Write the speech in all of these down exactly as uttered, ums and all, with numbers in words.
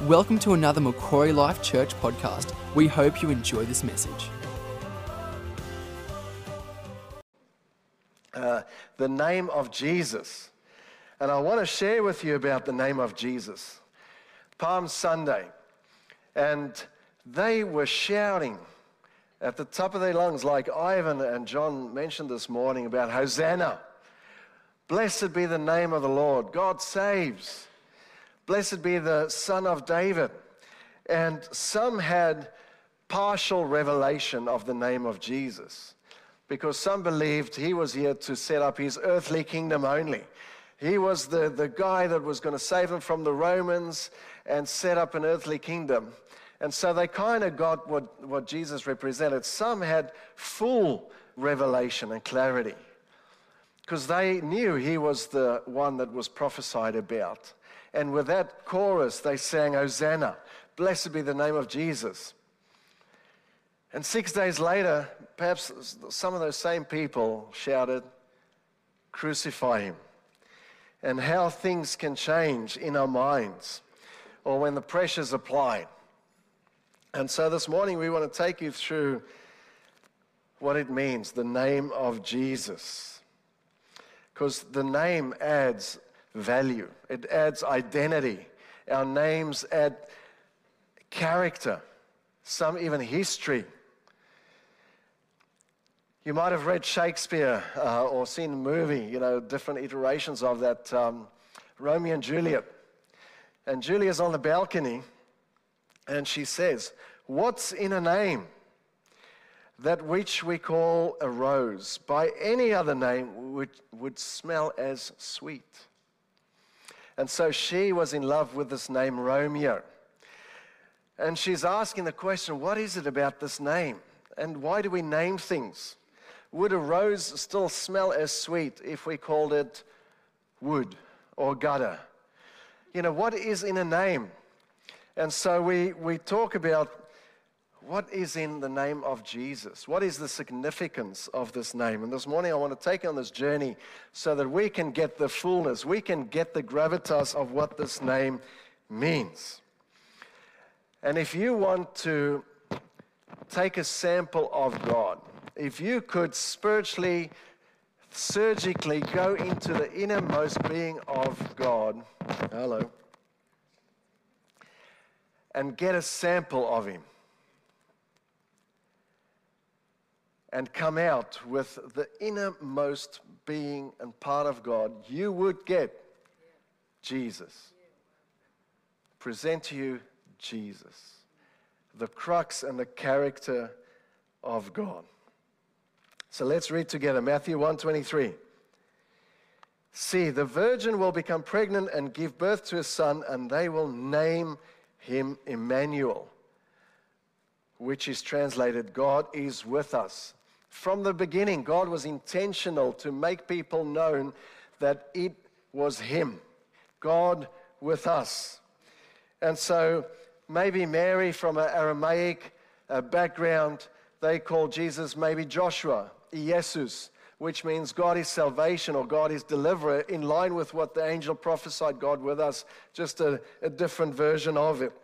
Welcome to another Macquarie Life Church podcast. We hope you enjoy this message. Uh, the name of Jesus. And I want to share with you about the name of Jesus. Palm Sunday. And they were shouting at the top of their lungs, like Ivan and John mentioned this morning about Hosanna. Blessed be the name of the Lord. God saves. Blessed be the Son of David. And some had partial revelation of the name of Jesus, because some believed he was here to set up his earthly kingdom only. He was the, the guy that was going to save them from the Romans and set up an earthly kingdom. And so they kind of got what, what Jesus represented. Some had full revelation and clarity, because they knew he was the one that was prophesied about. And with that chorus, they sang, Hosanna, blessed be the name of Jesus. And six days later, perhaps some of those same people shouted, crucify him. And how things can change in our minds, or when the pressure's applied. And so this morning we want to take you through what it means, the name of Jesus. Because the name adds value. It adds identity. Our names add character, some even history. You might have read Shakespeare uh, or seen a movie, you know, different iterations of that, um, Romeo and Juliet. And Juliet's on the balcony, and she says, what's in a name? That which we call a rose, by any other name would, would smell as sweet. And so she was in love with this name Romeo. And she's asking the question, what is it about this name? And why do we name things? Would a rose still smell as sweet if we called it wood or gutter? You know, what is in a name? And so we, we talk about what is in the name of Jesus? What is the significance of this name? And this morning I want to take you on this journey so that we can get the fullness, we can get the gravitas of what this name means. And if you want to take a sample of God, if you could spiritually, surgically go into the innermost being of God, hello, and get a sample of him, and come out with the innermost being and part of God, you would get Jesus. Present to you Jesus, the crux and the character of God. So let's read together Matthew one twenty-three. See, the virgin will become pregnant and give birth to a son, and they will name him Emmanuel, which is translated, God is with us. From the beginning, God was intentional to make people known that it was him, God with us. And so maybe Mary, from an Aramaic uh, background, they called Jesus maybe Joshua, Jesus, which means God is salvation or God is deliverer, in line with what the angel prophesied, God with us, just a, a different version of it.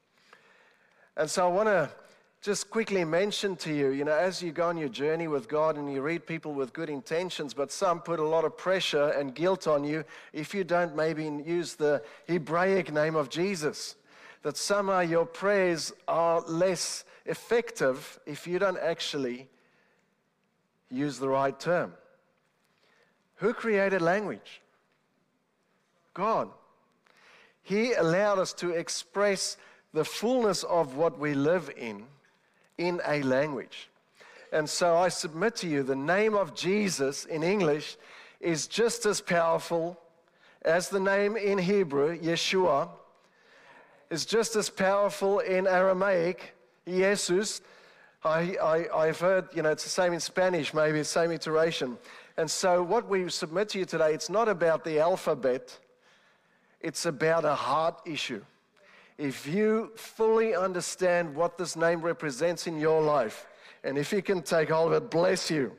And so I want to just quickly mention to you, you know, as you go on your journey with God and you read people with good intentions, but some put a lot of pressure and guilt on you if you don't maybe use the Hebraic name of Jesus, that somehow your prayers are less effective if you don't actually use the right term. Who created language? God. He allowed us to express the fullness of what we live in in a language. And so I submit to you, the name of Jesus in English is just as powerful as the name in Hebrew, Yeshua, is just as powerful in Aramaic, Jesus. I, I, I've heard, you know, it's the same in Spanish, maybe the same iteration. And so what we submit to you today, it's not about the alphabet, it's about a heart issue. If you fully understand what this name represents in your life, and if you can take hold of it, bless you.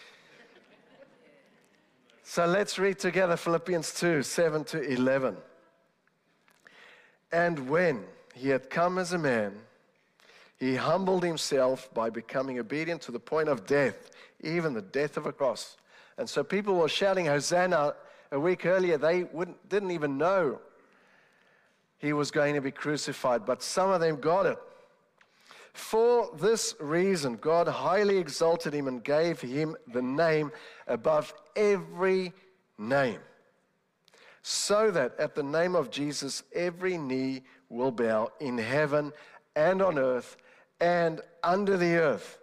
So let's read together Philippians two, seven to eleven. And when, he had come as a man, he humbled himself by becoming obedient to the point of death, even the death of a cross. And so people were shouting Hosanna a week earlier. They wouldn't, didn't even know he was going to be crucified, but some of them got it. For this reason, God highly exalted him and gave him the name above every name, so that at the name of Jesus, every knee will bow in heaven and on earth and under the earth.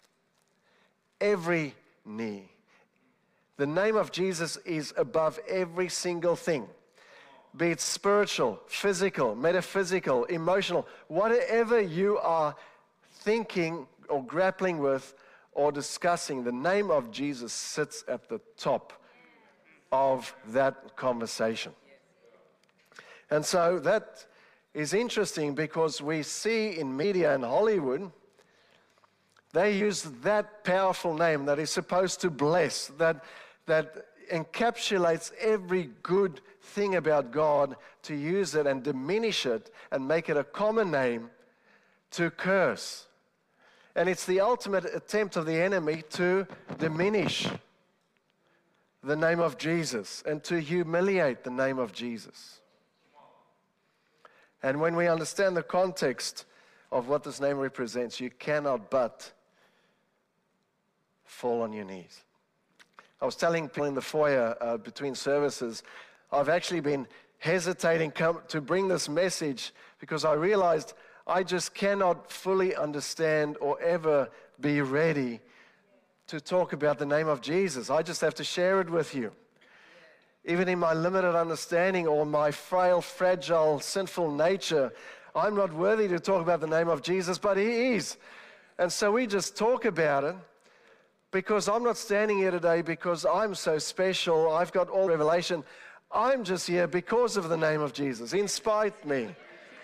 Every knee. The name of Jesus is above every single thing, be it spiritual, physical, metaphysical, emotional, whatever you are thinking or grappling with or discussing, the name of Jesus sits at the top of that conversation. And so that is interesting because we see in media in Hollywood, they use that powerful name that is supposed to bless, that, that encapsulates every good thing about God, to use it and diminish it and make it a common name to curse. And it's the ultimate attempt of the enemy to diminish the name of Jesus and to humiliate the name of Jesus. And when we understand the context of what this name represents, you cannot but fall on your knees. I was telling people in the foyer uh, between services, I've actually been hesitating come to bring this message because I realized I just cannot fully understand or ever be ready to talk about the name of Jesus. I just have to share it with you. Even in my limited understanding or my frail, fragile, sinful nature, I'm not worthy to talk about the name of Jesus, but He is. And so we just talk about it because I'm not standing here today because I'm so special, I've got all revelation. I'm just here because of the name of Jesus, in spite of me.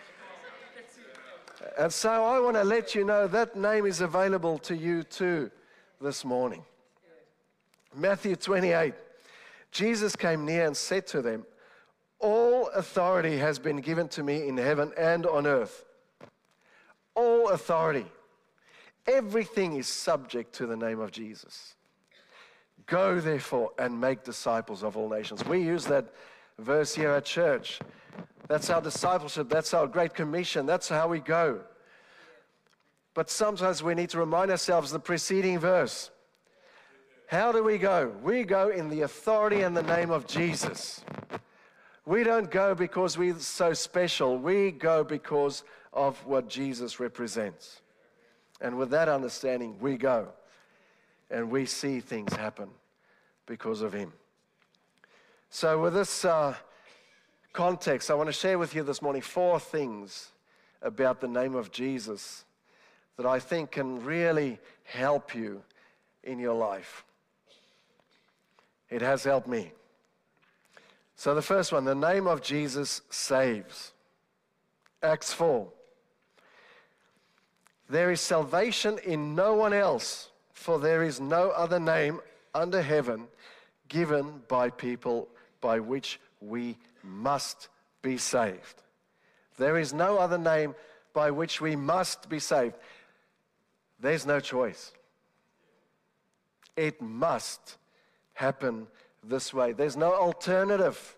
And so I want to let you know that name is available to you too this morning. Matthew twenty-eight. Jesus came near and said to them, all authority has been given to me in heaven and on earth. All authority. Everything is subject to the name of Jesus. Go therefore and make disciples of all nations. We use that verse here at church. That's our discipleship. That's our Great Commission. That's how we go. But sometimes we need to remind ourselves the preceding verse. How do we go? We go in the authority and the name of Jesus. We don't go because we're so special. We go because of what Jesus represents. And with that understanding, we go. And we see things happen because of Him. So with this uh, context, I want to share with you this morning four things about the name of Jesus that I think can really help you in your life. It has helped me. So the first one, the name of Jesus saves. Acts four. There is salvation in no one else, for there is no other name under heaven given by people by which we must be saved. There is no other name by which we must be saved. There's no choice. It must happen this way. There's no alternative.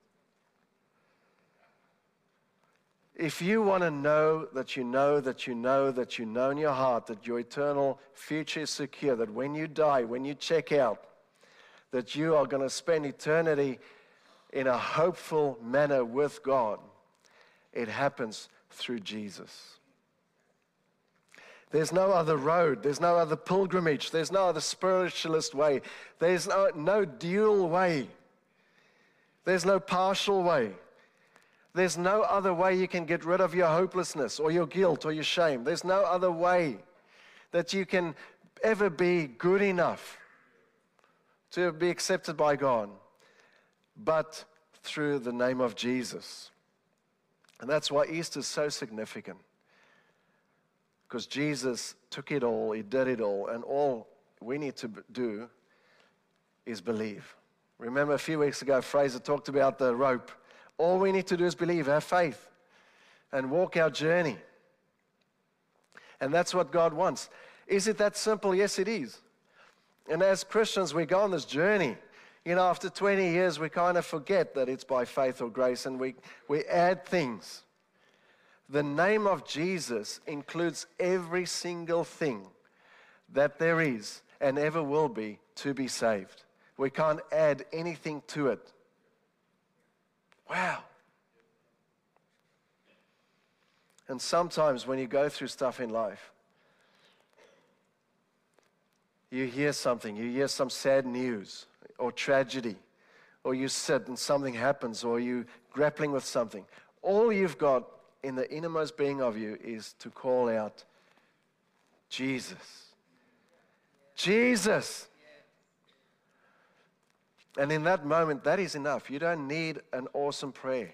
If you want to know that you know that you know that you know in your heart that your eternal future is secure, that when you die, when you check out, that you are going to spend eternity in a hopeful manner with God, it happens through Jesus. There's no other road. There's no other pilgrimage. There's no other spiritualist way. There's no, no dual way. There's no partial way. There's no other way you can get rid of your hopelessness or your guilt or your shame. There's no other way that you can ever be good enough to be accepted by God but through the name of Jesus. And that's why Easter is so significant. Because Jesus took it all, He did it all, and all we need to do is believe. Remember a few weeks ago, Fraser talked about the rope. All we need to do is believe, have faith. and walk our journey. And that's what God wants. Is it that simple? Yes, it is. And as Christians, we go on this journey. You know, after twenty years, we kind of forget that it's by faith or grace, and we, we add things. The name of Jesus includes every single thing that there is and ever will be to be saved. We can't add anything to it. Wow. And sometimes when you go through stuff in life, you hear something, you hear some sad news or tragedy, or you sit and something happens, or you grappling with something. All you've got in the innermost being of you is to call out, Jesus. Jesus. And in that moment, that is enough. You don't need an awesome prayer.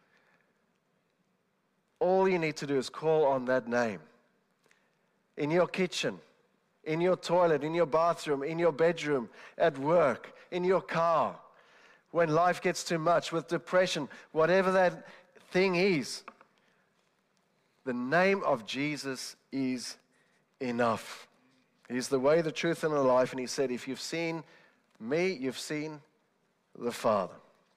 All you need to do is call on that name. In your kitchen, in your toilet, in your bathroom, in your bedroom, at work, in your car, when life gets too much, with depression, whatever that thing is, the name of Jesus is enough. He's the way, the truth, and the life. And he said, if you've seen me, you've seen the Father.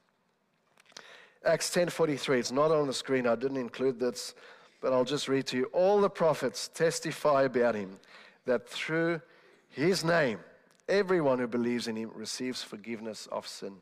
Acts ten forty-three, it's not on the screen, I didn't include this, but I'll just read to you. All the prophets testify about him, that through his name, everyone who believes in him receives forgiveness of sin.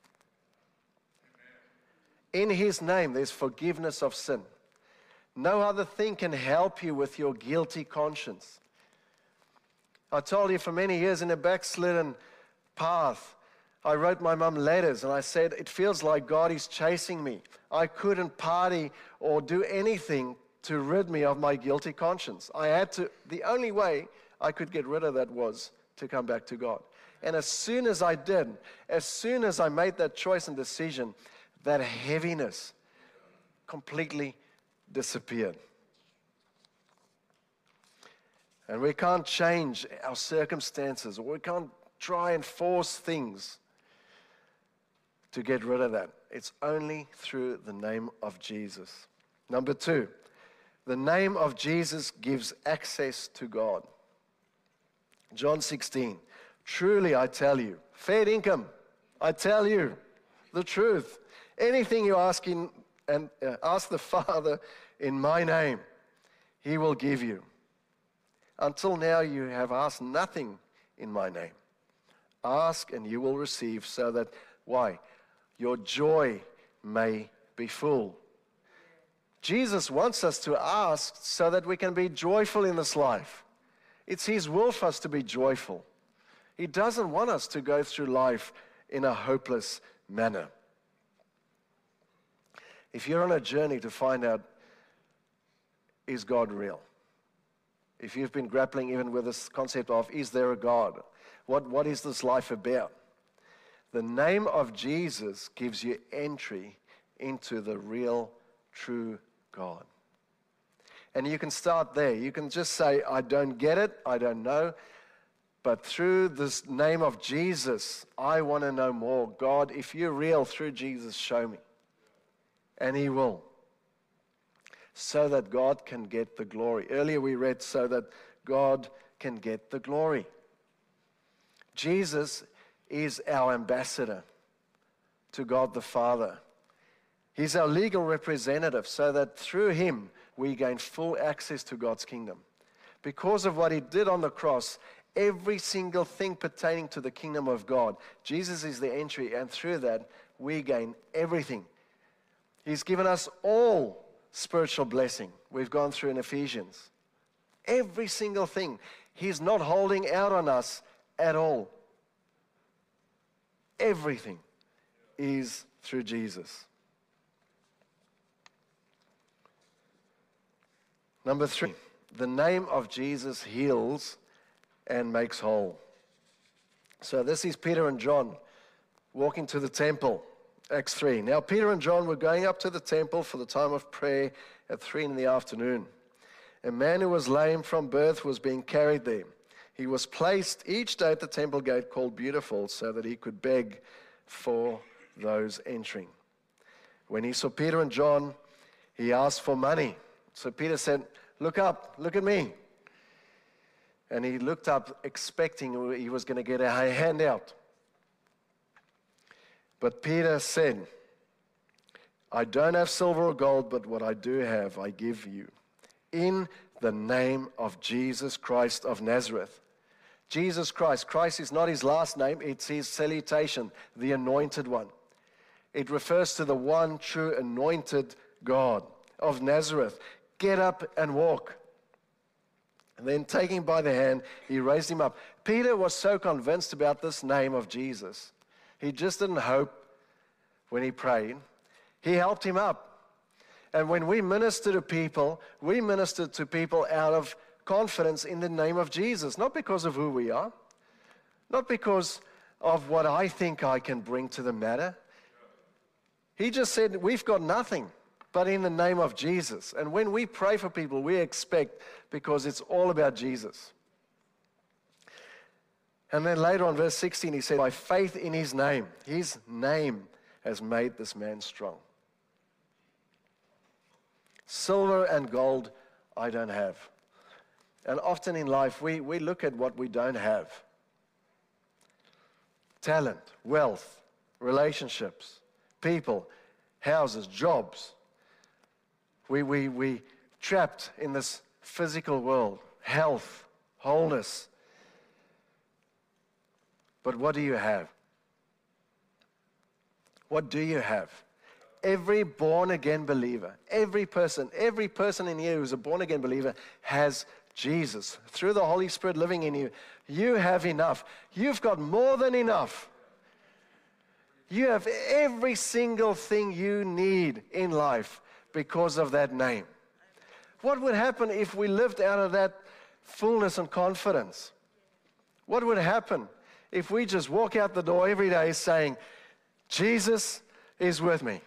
In his name, there's forgiveness of sin. No other thing can help you with your guilty conscience. I told you for many years in a backslidden path, I wrote my mum letters and I said, it feels like God is chasing me. I couldn't party or do anything to rid me of my guilty conscience. I had to, the only way I could get rid of that was to come back to God. And as soon as I did, as soon as I made that choice and decision, that heaviness completely disappeared. And we can't change our circumstances, or we can't try and force things to get rid of that. It's only through the name of Jesus. Number two, the name of Jesus gives access to God. John sixteen, truly I tell you, fair income, I tell you the truth. Anything you ask in and uh, ask the Father in my name, he will give you. Until now you have asked nothing in my name. Ask and you will receive, so that, why? Your joy may be full. Jesus wants us to ask so that we can be joyful in this life. It's his will for us to be joyful. He doesn't want us to go through life in a hopeless manner. If you're on a journey to find out, is God real? If you've been grappling even with this concept of, is there a God? What, what is this life about? The name of Jesus gives you entry into the real, true God. And you can start there. You can just say, I don't get it, I don't know, but through this name of Jesus, I want to know more. God, if you're real through Jesus, show me. And he will. So that God can get the glory. Earlier we read, so that God can get the glory. Jesus is our ambassador to God the Father. He's our legal representative, so that through him we gain full access to God's kingdom. Because of what he did on the cross, every single thing pertaining to the kingdom of God, Jesus is the entry, and through that we gain everything. He's given us all spiritual blessing. We've gone through in Ephesians. Every single thing. He's not holding out on us at all. Everything is through Jesus. Number three, the name of Jesus heals and makes whole. So this is Peter and John walking to the temple. Acts three. Now Peter and John were going up to the temple for the time of prayer at three in the afternoon. A man who was lame from birth was being carried there. He was placed each day at the temple gate called Beautiful, so that he could beg for those entering. When he saw Peter and John, He asked for money. So Peter said, look up, look at me. And he looked up expecting he was going to get a handout. But Peter said, I don't have silver or gold, but what I do have, I give you. In the name of Jesus Christ of Nazareth. Jesus Christ. Christ is not his last name, it's his salutation, the anointed one. It refers to the one true anointed God of Nazareth. Get up and walk. And then taking him by the hand, he raised him up. Peter was so convinced about this name of Jesus. He just didn't hope when he prayed. He helped him up. And when we minister to people, we minister to people out of confidence in the name of Jesus, not because of who we are, not because of what I think I can bring to the matter. He just said, we've got nothing but in the name of Jesus. And when we pray for people, we expect, because it's all about Jesus. And then later on, verse sixteen, he said, by faith in his name, his name has made this man strong. Silver and gold I don't have. And often in life, we, we look at what we don't have. Talent, wealth, relationships, people, houses, jobs. We, we, we trapped in this physical world, health, wholeness. But what do you have? What do you have? Every born-again believer, every person, every person in here who's a born-again believer has Jesus. Through the Holy Spirit living in you, you have enough. You've got more than enough. You have every single thing you need in life because of that name. What would happen if we lived out of that fullness and confidence? What would happen if we just walk out the door every day saying, Jesus is with me?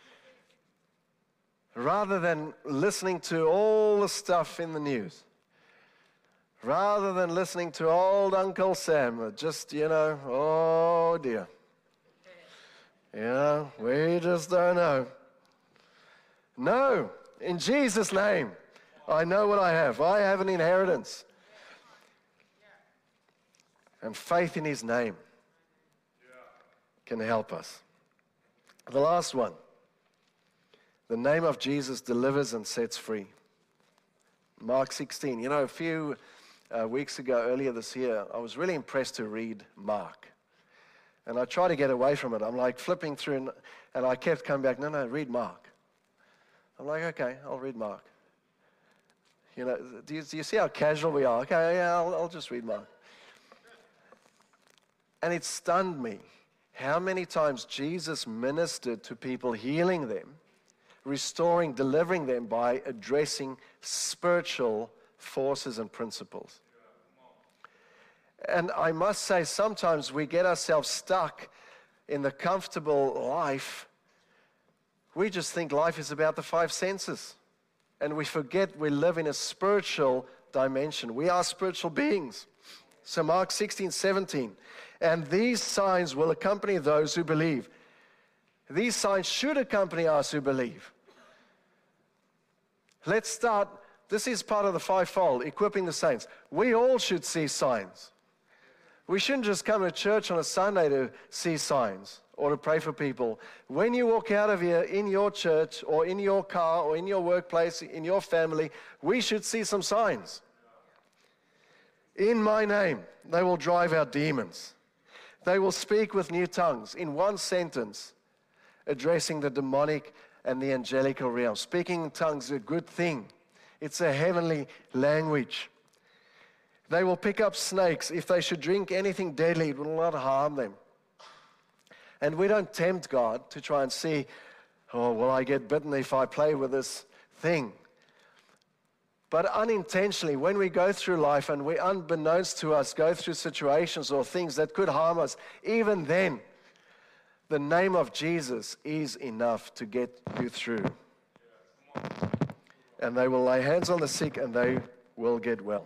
Rather than listening to all the stuff in the news. Rather than listening to old Uncle Sam, just, you know, oh dear. You know, we just don't know. No, in Jesus' name, I know what I have. I have an inheritance. And faith in his name can help us. The last one. The name of Jesus delivers and sets free. Mark sixteen. You know, a few uh, weeks ago, earlier this year, I was really impressed to read Mark. And I try to get away from it. I'm like flipping through, and, and I kept coming back, no, no, read Mark. I'm like, okay, I'll read Mark. You know, do you, do you see how casual we are? Okay, yeah, I'll, I'll just read Mark. And it stunned me how many times Jesus ministered to people, healing them, restoring, delivering them by addressing spiritual forces and principles. And I must say, sometimes we get ourselves stuck in the comfortable life. We just think life is about the five senses. And we forget we live in a spiritual dimension. We are spiritual beings. So Mark sixteen, seventeen. And these signs will accompany those who believe. These signs should accompany us who believe. Let's start. This is part of the fivefold, equipping the saints. We all should see signs. We shouldn't just come to church on a Sunday to see signs or to pray for people. When you walk out of here in your church or in your car or in your workplace, in your family, we should see some signs. In my name, they will drive out demons. They will speak with new tongues in one sentence, addressing the demonic and the angelical realm. Speaking in tongues is a good thing. It's a heavenly language. They will pick up snakes. If they should drink anything deadly, it will not harm them. And we don't tempt God to try and see, oh, will I get bitten if I play with this thing? But unintentionally, when we go through life and we, unbeknownst to us, go through situations or things that could harm us, even then, the name of Jesus is enough to get you through. And they will lay hands on the sick and they will get well.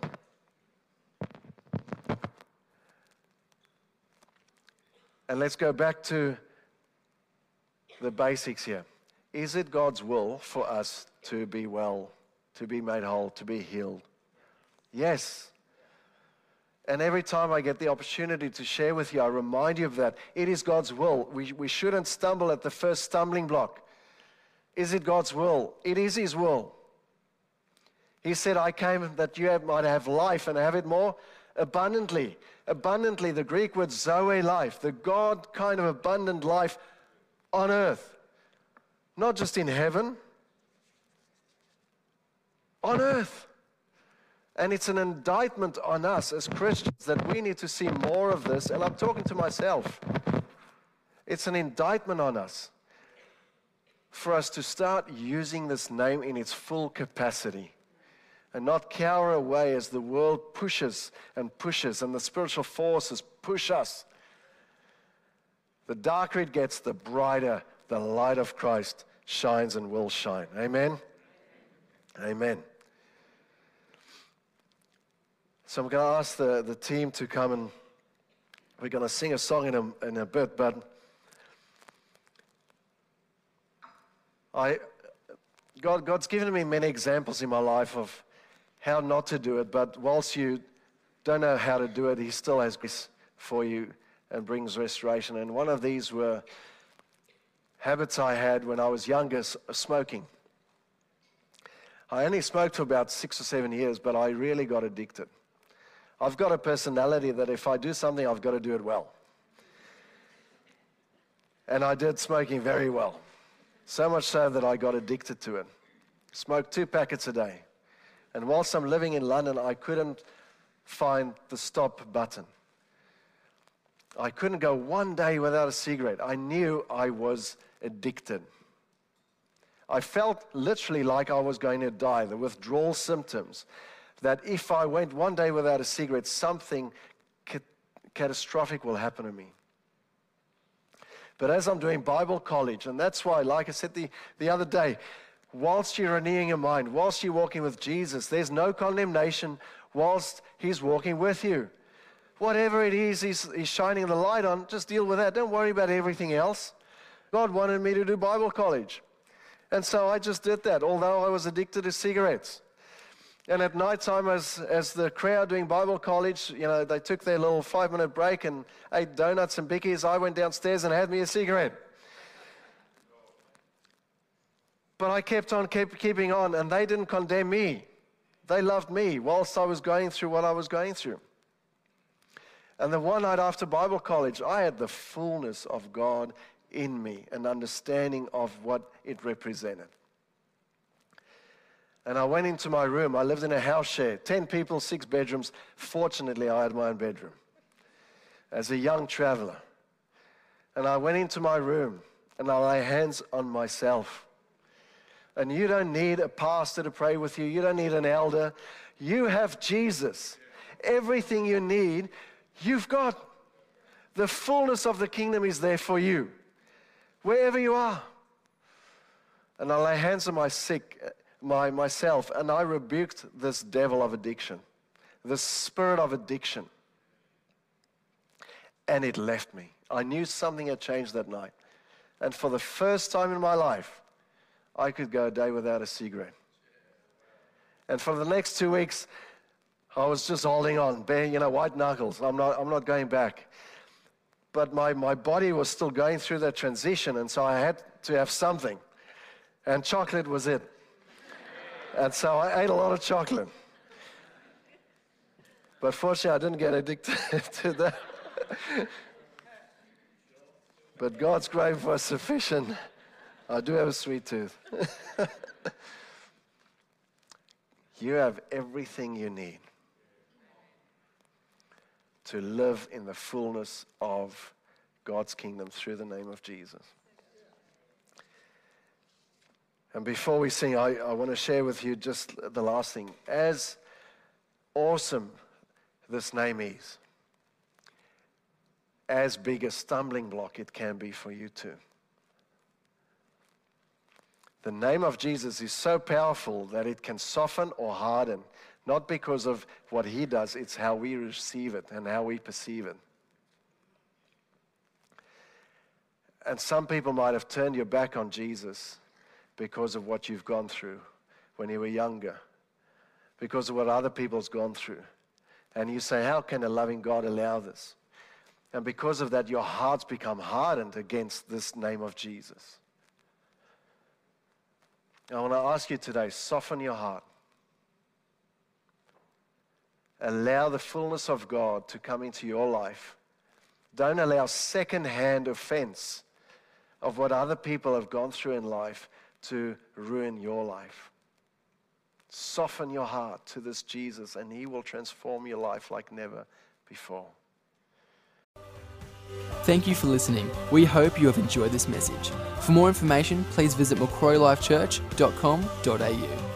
And let's go back to the basics here. Is it God's will for us to be well, to be made whole, to be healed? Yes. And every time I get the opportunity to share with you, I remind you of that. It is God's will. We, we shouldn't stumble at the first stumbling block. Is it God's will? It is His will. He said, I came that you have, might have life and have it more abundantly. Abundantly, the Greek word Zoe life, the God kind of abundant life on earth. Not just in heaven, on earth. And it's an indictment on us as Christians that we need to see more of this. And I'm talking to myself. It's an indictment on us for us to start using this name in its full capacity and not cower away as the world pushes and pushes and the spiritual forces push us. The darker it gets, the brighter the light of Christ shines and will shine. Amen? Amen. So I'm going to ask the, the team to come, and we're going to sing a song in a, in a bit, but I, God, God's given me many examples in my life of how not to do it, but whilst you don't know how to do it, He still has grace for you and brings restoration. And one of these were habits I had when I was younger, smoking. I only smoked for about six or seven years, but I really got addicted. I've got a personality that if I do something, I've got to do it well. And I did smoking very well. So much so that I got addicted to it. Smoked two packets a day. And whilst I'm living in London, I couldn't find the stop button. I couldn't go one day without a cigarette. I knew I was addicted. I felt literally like I was going to die, the withdrawal symptoms, that if I went one day without a cigarette, something ca- catastrophic will happen to me. But as I'm doing Bible college, and that's why, like I said the, the other day, whilst you're renewing your mind, whilst you're walking with Jesus, there's no condemnation whilst He's walking with you. Whatever it is he's, he's shining the light on, just deal with that. Don't worry about everything else. God wanted me to do Bible college. And so I just did that, although I was addicted to cigarettes. And at night time, as, as the crowd doing Bible college, you know, they took their little five-minute break and ate donuts and bickies. I went downstairs and had me a cigarette. But I kept on, kept keeping on, and they didn't condemn me. They loved me whilst I was going through what I was going through. And the one night after Bible college, I had the fullness of God in me, an understanding of what it represented. And I went into my room. I lived in a house share, ten people, six bedrooms. Fortunately, I had my own bedroom as a young traveler. And I went into my room and I lay hands on myself. And you don't need a pastor to pray with you. You don't need an elder. You have Jesus. Everything you need, you've got. The fullness of the kingdom is there for you, wherever you are. And I lay hands on my sick, my myself, and I rebuked this devil of addiction, this spirit of addiction. And it left me. I knew something had changed that night. And for the first time in my life, I could go a day without a cigarette. And for the next two weeks, I was just holding on, bare, you know, white knuckles. I'm not, I'm not going back. But my, my body was still going through that transition, and so I had to have something. And chocolate was it. And so I ate a lot of chocolate. But fortunately, I didn't get addicted to that. But God's grace was sufficient. I do have a sweet tooth. You have everything you need to live in the fullness of God's kingdom through the name of Jesus. And before we sing, I, I want to share with you just the last thing. As awesome this name is, as big a stumbling block it can be for you too. The name of Jesus is so powerful that it can soften or harden, not because of what He does, it's how we receive it and how we perceive it. And some people might have turned your back on Jesus because of what you've gone through when you were younger, because of what other people's gone through. And you say, how can a loving God allow this? And because of that, your hearts become hardened against this name of Jesus. I want to ask you today, soften your heart. Allow the fullness of God to come into your life. Don't allow second-hand offense of what other people have gone through in life to ruin your life. Soften your heart to this Jesus, and He will transform your life like never before. Thank you for listening. We hope you have enjoyed this message. For more information, please visit macquarie life church dot com dot a u.